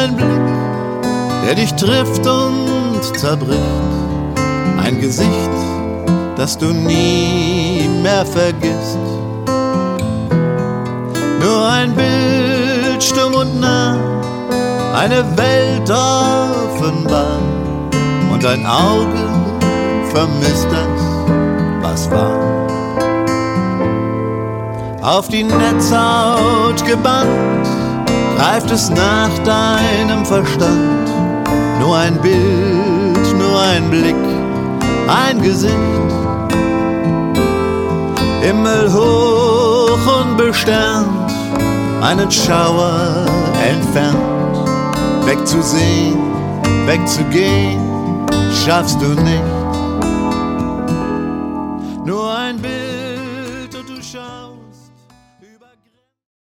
ein Blick, der dich trifft und zerbricht. Ein Gesicht, das du nie mehr vergisst. Nur ein Bild, stumm und nah, eine Welt offenbar. Und ein Auge vermisst das, was war. Auf die Netzhaut gebannt, greift es nach deinem Verstand. Nur ein Bild, nur ein Blick, ein Gesicht. Himmel hoch und besternt, einen Schauer entfernt. Wegzusehen, wegzugehen, schaffst du nicht.